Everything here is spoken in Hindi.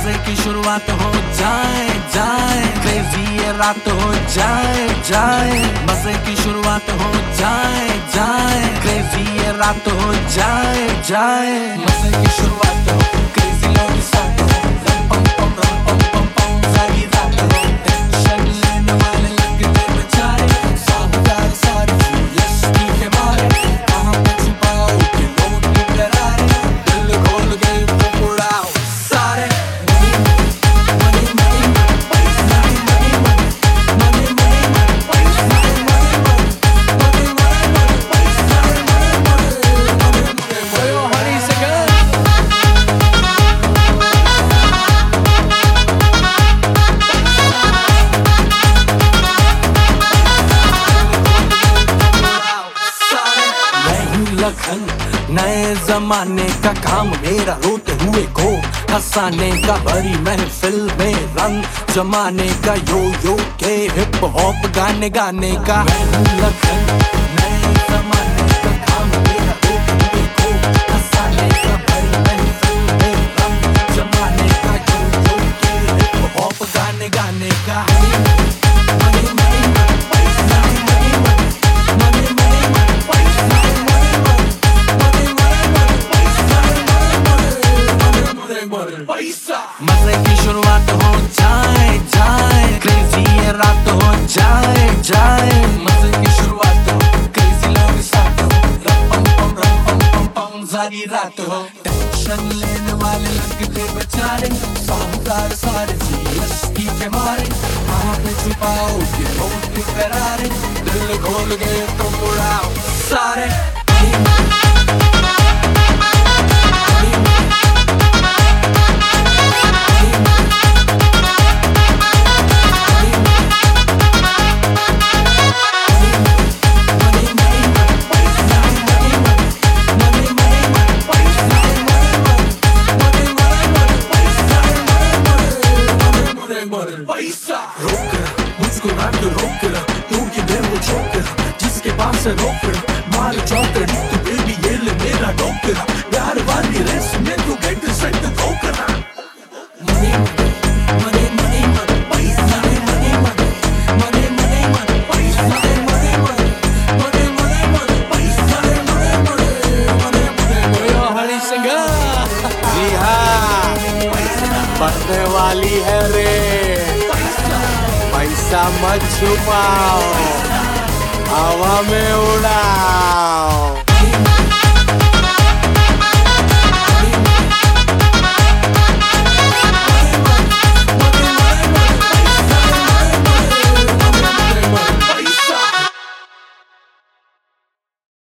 मजे की शुरुआत हो जाए जाए, क्रेजी ये रात हो जाए जाए, मजे की शुरुआत हो जाए जाए, क्रेजी ये रात हो जाए जाए, मजे की शुरुआत हो, क्रेजी लोग साथ हो, रम पम पम रम पम पम पम, सारी रात हो, टेंशन लेने वाले लगते बेचारे, साहूकार सारे जीएसटी के मारे, कहाँ पे छुपाओगे लोग के डरारे, दिल खोल गए तो उड़ाओ सारे। लखन नए जमाने का काम मेरा, रोते हुए को हंसाने का, भरी महफिल में रंग जमाने का, यो यो के हिप हॉप गाने गाने का। लखन नए जमाने का काम मेरा, रोते हुए को हंसाने का, भरी महफिल में रंग जमाने का, यो यो के हिप हॉप गाने गाने का। मजे की शुरुआत हो जाए जाए, क्रेजी ये रात हो जाए जाए, मजे की शुरुआत हो, क्रेजी लोग साथ हो, रम पम पम पम सारी रात हो, टेंशन लेने वाले लगते बेचारे, साहूकार सारे जीएसटी के मारे, कहाँ पे छुपाओगे लोग के करारे, दिल खोल गए तो उड़ाओ सारे। मुझको ना तो रोक रहा, तू कि मैं वो छोकरा जिसके पास है रोकड़ा, मार चौकड़ी तू बेबी ये ले मेरा डोकरा, प्यार वाली रेस में तू गेट सेट ठोकरा। मनी मनी मनी मनी पैसा, money money money money money पैसा, money money money money money पैसा, money money money money. Hari Singh ji हाँ, बढ़ने वाली है रे, पैसा मत छुपाओ, हवा में